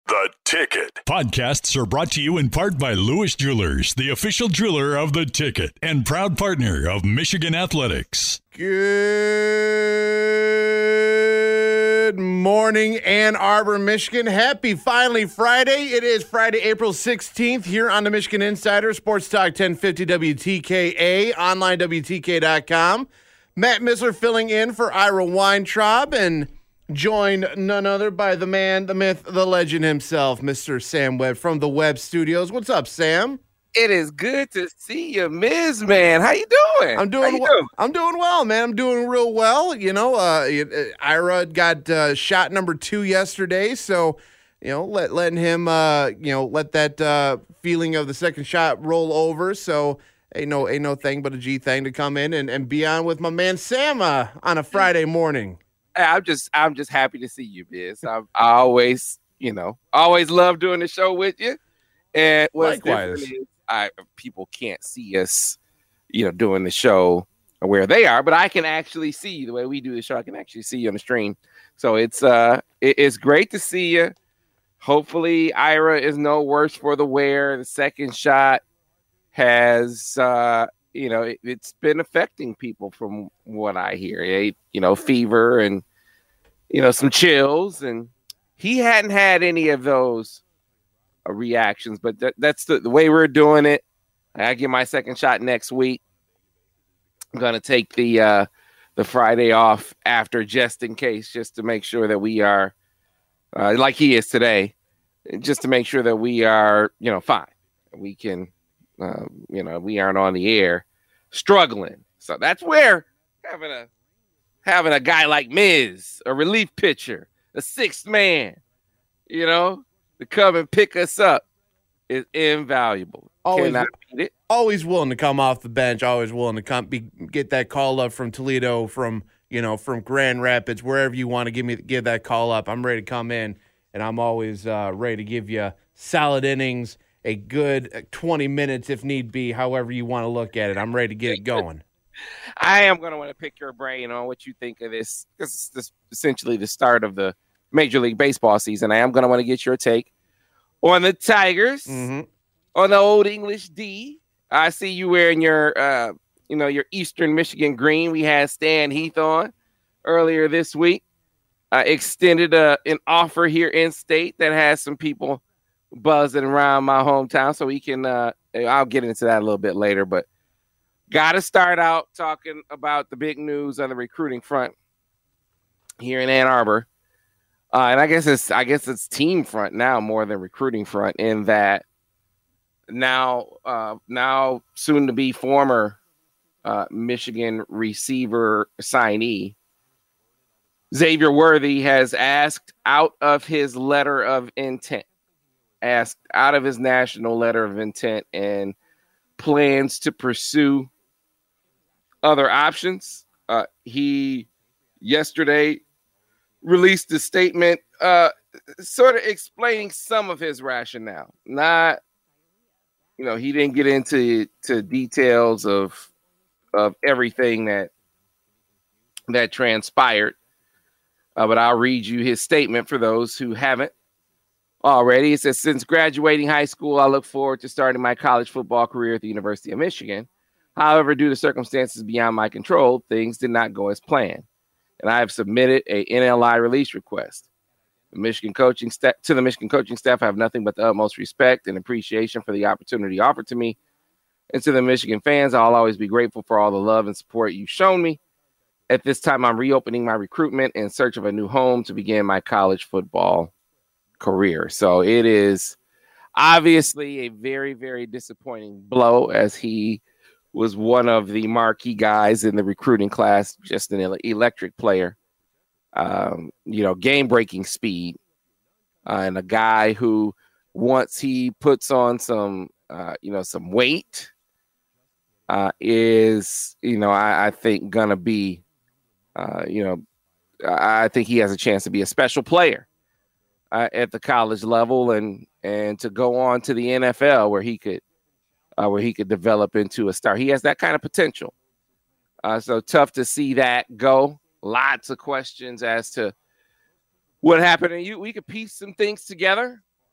The Ticket. Podcasts are brought to you in part by Lewis Jewelers, the official jeweler of The Ticket and proud partner of Michigan Athletics. Good morning, Ann Arbor, Michigan. Happy finally Friday. It is Friday, April 16th here on the Michigan Insider, Sports Talk 1050 WTKA, online WTK.com. Matt Missler filling in for Ira Weintraub and joined none other by the man, the myth, the legend himself, Mr. Sam Webb from the Webb Studios. What's up, Sam? It is good to see you, Ms. Man. How you doing? I'm doing well, man. I'm doing real well. You know, Ira got shot number 2 yesterday, so letting him let that feeling of the second shot roll over. So ain't no thing but a G thing to come in and be on with my man Sam on a Friday morning. I'm just happy to see you, Biz. I always love doing the show with you. And what's different is people can't see us, doing the show where they are, but I can actually see you the way we do the show. I can actually see you on the stream. So it's great to see you. Hopefully Ira is no worse for the wear. The second shot has it's been affecting people from what I hear. Fever and some chills, and he hadn't had any of those reactions, but that's the way we're doing it. I get my second shot next week. I'm gonna take the Friday off after, just in case, just to make sure that we are like he is today, just to make sure that we are fine. We can we aren't on the air struggling. So that's where having a guy like Miz, a relief pitcher, a sixth man, to come and pick us up is invaluable. Cannot beat it. Always willing to come off the bench. Always willing to get that call up from Toledo, from Grand Rapids, wherever you want to give that call up. I'm ready to come in, and I'm always ready to give you solid innings, a good 20 minutes if need be, however you want to look at it. I'm ready to get it going. I am going to want to pick your brain on what you think of this, because this is essentially the start of the Major League Baseball season. I am going to want to get your take on the Tigers, on the Old English D. I see you wearing your Eastern Michigan green. We had Stan Heath on earlier this week. Extended an offer here in state that has some people buzzing around my hometown, so we can I'll get into that a little bit later, but got to start out talking about the big news on the recruiting front here in Ann Arbor, and I guess it's team front now more than recruiting front, in that now soon to be former Michigan receiver signee Xavier Worthy has asked out of his letter of intent. Asked out of his national letter of intent, and plans to pursue other options. He yesterday released a statement sort of explaining some of his rationale. Not, he didn't get into details of everything that transpired, but I'll read you his statement for those who haven't already. It says, since graduating high school, I look forward to starting my college football career at the University of Michigan. However, due to circumstances beyond my control, things did not go as planned, and I have submitted a NLI release request. To the Michigan coaching staff, I have nothing but the utmost respect and appreciation for the opportunity offered to me. And to the Michigan fans, I'll always be grateful for all the love and support you've shown me. At this time, I'm reopening my recruitment in search of a new home to begin my college football career. So it is obviously a very, very disappointing blow, as he was one of the marquee guys in the recruiting class, just an electric player, game-breaking speed, and a guy who, once he puts on some weight, is, I think going to be, I think he has a chance to be a special player at the college level, and to go on to the NFL where he could develop into a star. He has that kind of potential. So tough to see that go. Lots of questions as to what happened. And we could piece some things together.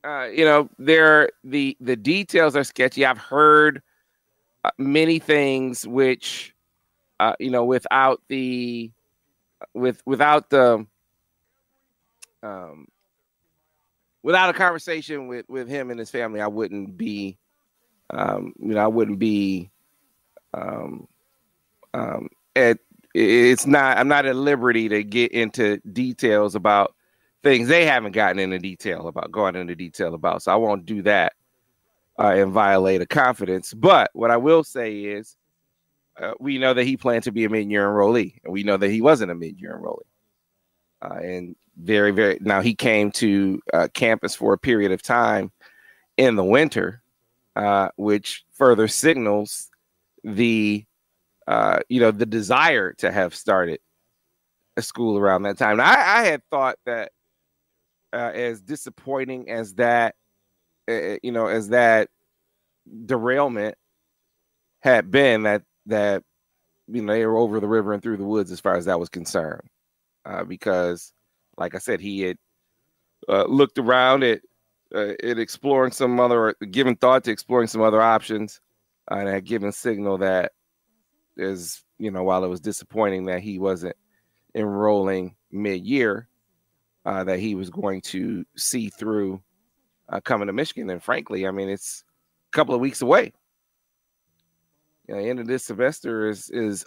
the details are sketchy. I've heard many things which, without the without a conversation with him and his family, I wouldn't be, I'm not at liberty to get into details about things they haven't gotten into detail about. So I won't do that and violate a confidence. But what I will say is, we know that he planned to be a mid-year enrollee, and we know that he wasn't a mid-year enrollee. And now he came to campus for a period of time in the winter, which further signals the desire to have started a school around that time. Now, I had thought that as disappointing as that, as that derailment had been, that they were over the river and through the woods as far as that was concerned. Because, like I said, he had looked around at exploring given thought to exploring some other options, and had given signal that while it was disappointing that he wasn't enrolling mid-year, that he was going to see through coming to Michigan. And frankly, I mean, it's a couple of weeks away. The end of this semester is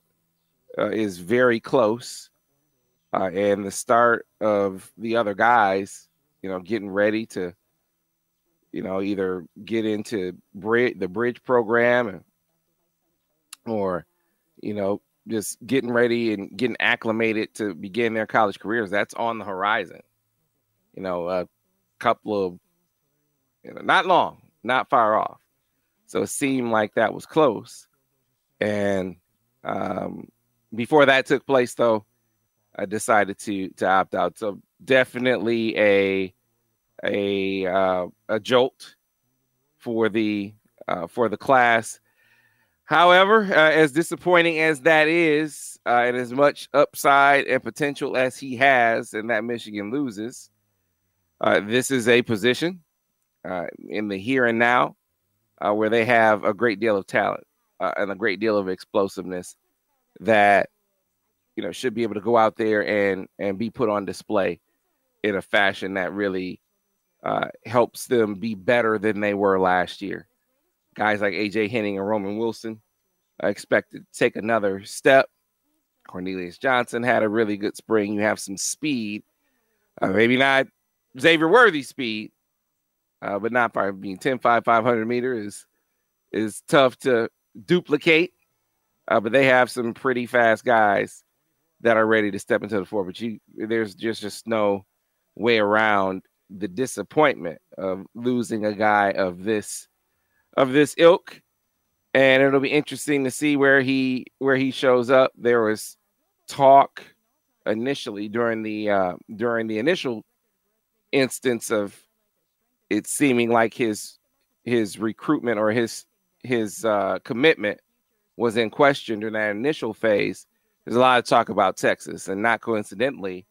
very close. And the start of the other guys, getting ready to, either get into the bridge program or, just getting ready and getting acclimated to begin their college careers. That's on the horizon. A couple of, not long, not far off. So it seemed like that was close. And before that took place, though, I decided to opt out. So definitely a jolt for the class. However, as disappointing as that is, and as much upside and potential as he has, and that Michigan loses, this is a position in the here and now where they have a great deal of talent and a great deal of explosiveness that should be able to go out there and be put on display in a fashion that really helps them be better than they were last year. Guys like AJ Henning and Roman Wilson are expected to take another step. Cornelius Johnson had a really good spring. You have some speed, maybe not Xavier Worthy speed, but not far. Being 10.5, 500 meters is tough to duplicate. But they have some pretty fast guys that are ready to step into the floor. But there's just no way around the disappointment of losing a guy of this ilk. And it'll be interesting to see where he shows up. There was talk initially during the initial instance of it seeming like his recruitment or his commitment was in question during that initial phase. There's a lot of talk about Texas, and not coincidentally,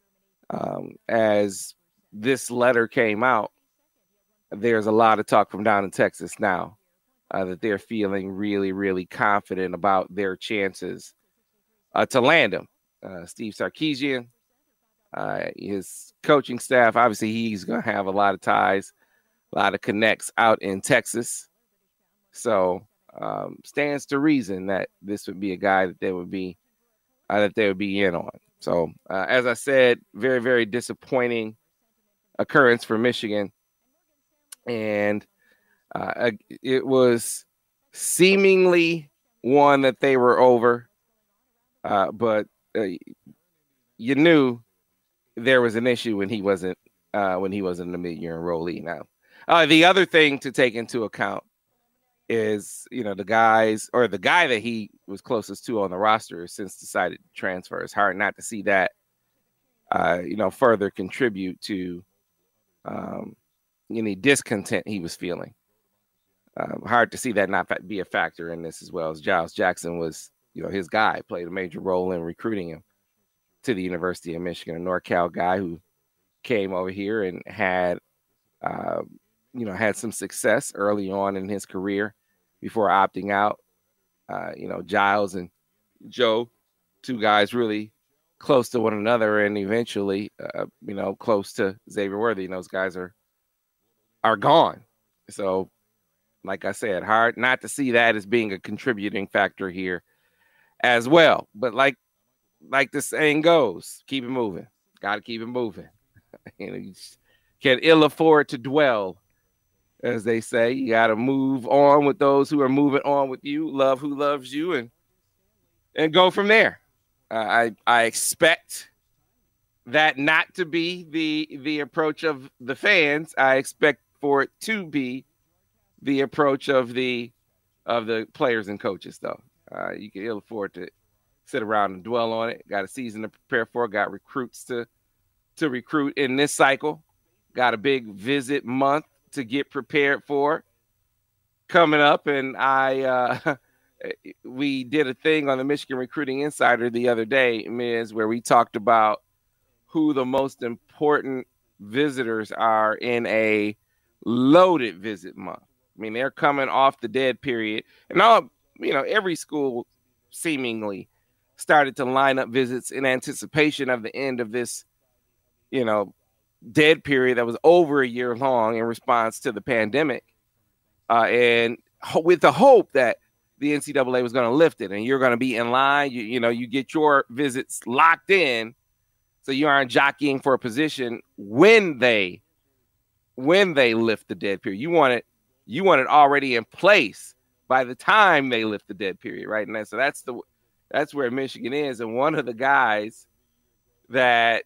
as this letter came out, there's a lot of talk from down in Texas now that they're feeling really, really confident about their chances to land him. Steve Sarkisian, his coaching staff, obviously he's going to have a lot of ties, a lot of connects out in Texas. So stands to reason that this would be a guy that they would be in on. So as I said, very, very disappointing occurrence for Michigan. And it was seemingly one that they were over, but you knew there was an issue when he wasn't a mid-year enrollee. Now, the other thing to take into account is, the guy that he was closest to on the roster has since decided to transfer. It's hard not to see that, further contribute to any discontent he was feeling. Hard to see that not be a factor in this, as well as Giles Jackson was, his guy, played a major role in recruiting him to the University of Michigan, a NorCal guy who came over here and had Had some success early on in his career before opting out. Giles and Joe, two guys really close to one another, and eventually, close to Xavier Worthy. And those guys are gone. So, like I said, hard not to see that as being a contributing factor here as well. But like the saying goes, keep it moving. Got to keep it moving. You can't ill afford to dwell, as they say. You got to move on with those who are moving on with you, love who loves you, and go from there. I expect that not to be the approach of the fans. I expect for it to be the approach of the players and coaches, though. You can ill afford to sit around and dwell on it. Got a season to prepare for. Got recruits to recruit in this cycle. Got a big visit month to get prepared for coming up. And we did a thing on the Michigan Recruiting Insider the other day, Miz, where we talked about who the most important visitors are in a loaded visit month. I mean, they're coming off the dead period. And every school seemingly started to line up visits in anticipation of the end of this, dead period that was over a year long in response to the pandemic. And with the hope that the NCAA was going to lift it and you're going to be in line, you get your visits locked in so you aren't jockeying for a position when they lift the dead period. You want it already in place by the time they lift the dead period, right? And so that's where Michigan is. And one of the guys that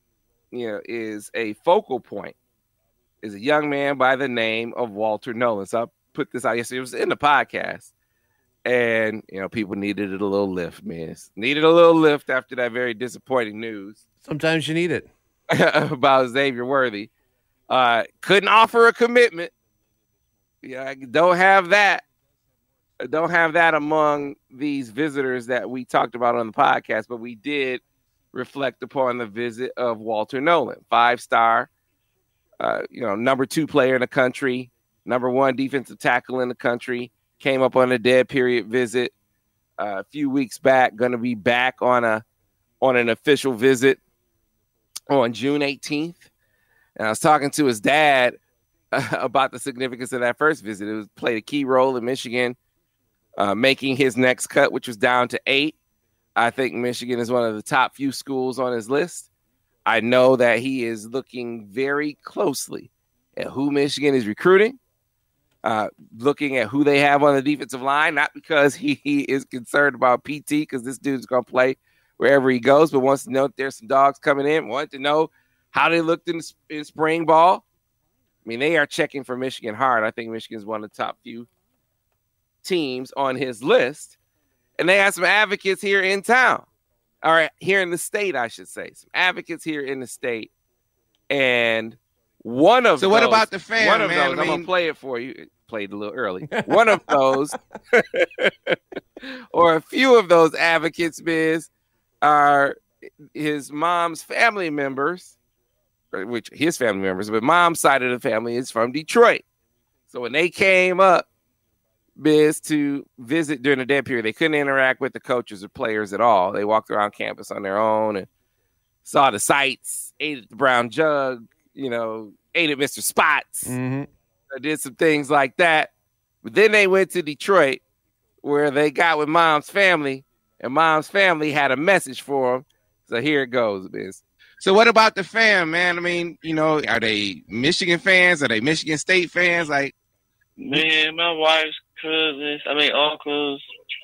is a focal point is a young man by the name of Walter Nolen. So I put this out yesterday. It was in the podcast. And, people needed it a little lift, man. Needed a little lift after that very disappointing news. Sometimes you need it. About Xavier Worthy. Couldn't offer a commitment. I don't have that. I don't have that among these visitors that we talked about on the podcast, but we did reflect upon the visit of Walter Nolen, 5-star, number 2 player in the country, number 1 defensive tackle in the country, came up on a dead period visit a few weeks back, going to be back on an official visit on June 18th. And I was talking to his dad about the significance of that first visit. It played a key role in Michigan making his next cut, which was down to 8. I think Michigan is one of the top few schools on his list. I know that he is looking very closely at who Michigan is recruiting, looking at who they have on the defensive line, not because he is concerned about PT, because this dude's going to play wherever he goes, but wants to know if there's some dogs coming in, wants to know how they looked in spring ball. I mean, they are checking for Michigan hard. I think Michigan is one of the top few teams on his list. And they have some advocates here in town, or here in the state, I should say. Some advocates here in the state. And one of those. So what about the fan, One of man? those, I'm going to play it for you. It played a little early. One of those, or a few of those advocates, Biz, are his mom's family members, which his family members, but mom's side of the family is from Detroit. So when they came up, Biz, to visit during the dead period, they couldn't interact with the coaches or players at all. They walked around campus on their own and saw the sights, ate at the Brown Jug, ate at Mr. Spots, did some things like that. But then they went to Detroit, where they got with mom's family, and mom's family had a message for them. So here it goes, Biz. So what about the fan, man? I mean, are they Michigan fans? Are they Michigan State fans? Like, man, my wife's uncles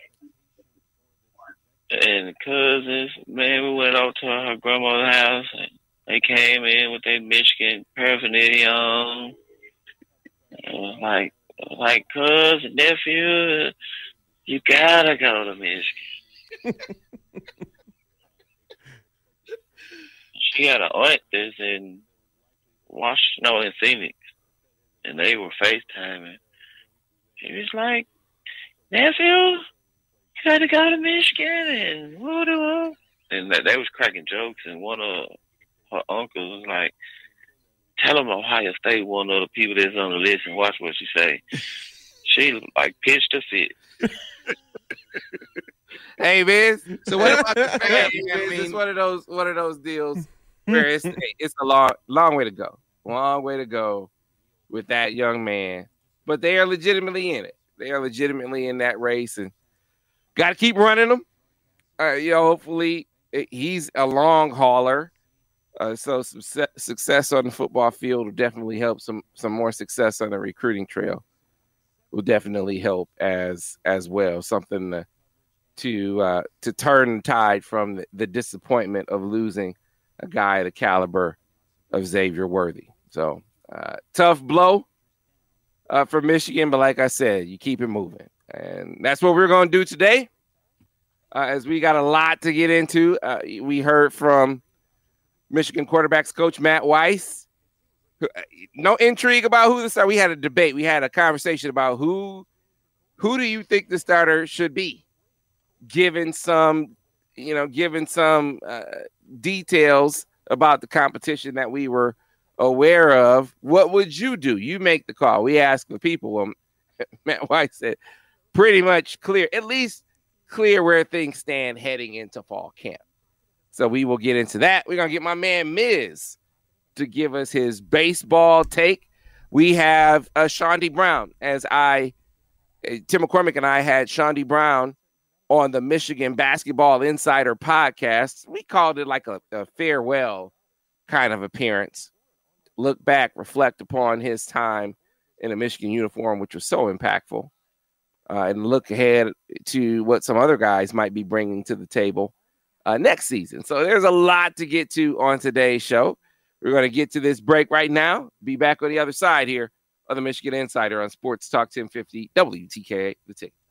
and cousins, man, we went over to her grandmother's house and they came in with their Michigan paraphernalia on. It was like cousin, nephew, you gotta go to Michigan. She got an aunt that's in Phoenix, and they were FaceTiming. He was like, nephew, you gotta go to Michigan, and woo. And they was cracking jokes, and one of her uncles was like, tell them Ohio State one of the people that's on the list and watch what she say. She like pitched a fit. Hey, Biz. So what about the Hey, fans? I Biz, mean, it's one of those deals where it's a long way to go. Long way to go with that young man. But they are legitimately in it. They are legitimately in that race, and got to keep running them. Hopefully he's a long hauler. So some success on the football field will definitely help. Some more success on the recruiting trail will definitely help as well. Something to turn the tide from the disappointment of losing a guy the caliber of Xavier Worthy. So tough blow for Michigan, but like I said, you keep it moving. And that's what we're going to do today. As we got a lot to get into. We heard from Michigan quarterbacks coach Matt Weiss. No intrigue about who the starter. We had a debate. We had a conversation about who do you think the starter should be, given some details about the competition that we were aware of. What would you do? You make the call. We asked the people. Well, Matt Weiss said pretty much clear, at least clear where things stand heading into fall camp. So we will get into that. We're going to get my man Miz to give us his baseball take. We have Shondi Brown, Tim McCormick and I had Shondi Brown on the Michigan Basketball Insider podcast. We called it like a farewell kind of appearance. Look back, reflect upon his time in a Michigan uniform, which was so impactful, and look ahead to what some other guys might be bringing to the table next season. So there's a lot to get to on today's show. We're going to get to this break right now. Be back on the other side here on the Michigan Insider on Sports Talk 1050 WTKA, The Ticket.